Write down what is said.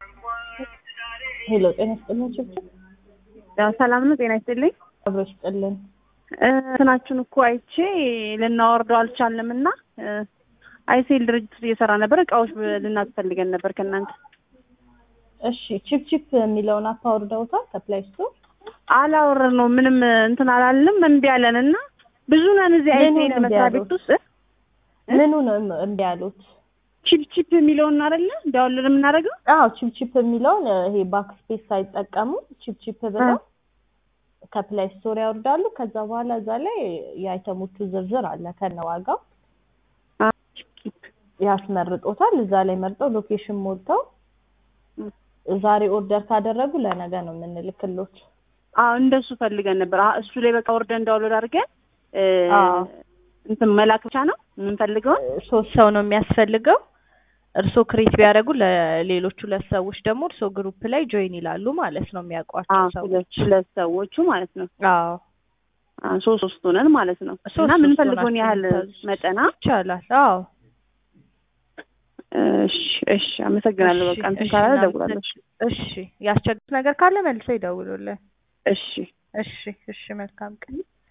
ሄሎ ጤና ይስጥልኝ ችግር ሰላም ነው። ጤና ይስጥልኝ። አብሮሽ ጥልን እንትናችሁን እኮ አይቼ ልናወርደው አልቻልንምና አይሴል ድርጅት እየሰራ ነበር። እቃዎች ልናስፈልገን ነበር ከእናንተ። እሺ ቺፕ የሚለውን አፕ አውርደውታል ከፕሌይ ስቶር? አላወረድነው ምንም እንትን አላልንም። እምቢ አለንና ብዙ ነን እዚህ አይሴል መስሪያ ቤት ውስጥ። ምኑ ነው እምቢ ያሉት? ቺፕ የሚለውን አይደለ ዳውንሎድ የምናደርገው? አዎ ቺፕ የሚለውን ይሄ ባክ ስፔስ ሳይጠቀሙ ቺፕ ብለው ከፕሌይ ስቶር ያወርዳሉ። ከዛ በኋላ እዛ ላይ የአይተሞቹ ዝርዝር አለ ከነዋጋው ያስመርጦታል። እዛ ላይ መርጠው ሎኬሽን ሞልተው ዛሬ ኦርደር ካደረጉ ለነገ ነው የምንልክሎት። እንደሱ ፈልገን ነበር። እሱ ላይ በቃ ኦርደር ዳውንሎድ አድርገን እንትን መላክ ብቻ ነው የምንፈልገው። 3 ሰው ነው የሚያስፈልገው። እርሶ ክሬት ቢያደርጉ ለሌሎቹ ለሰዎች ደግሞ እርሶ ግሩፕ ላይ ጆይን ይላሉ ማለት ነው የሚያውቋቸው ሰዎች ለሰዎቹ ማለት ነው። አዎ ሶስት ሆነን ማለት ነው። እና ምን ፈልጎን ያህል መጠና ይቻላል። አዎ እሺ አመሰግናለሁ። በቃ እንትን ካለ ደውላለሁ። እሺ ያስቸግሩት ነገር ካለ መልሰው ይደውሉልን። እሺ መልካም ቀን።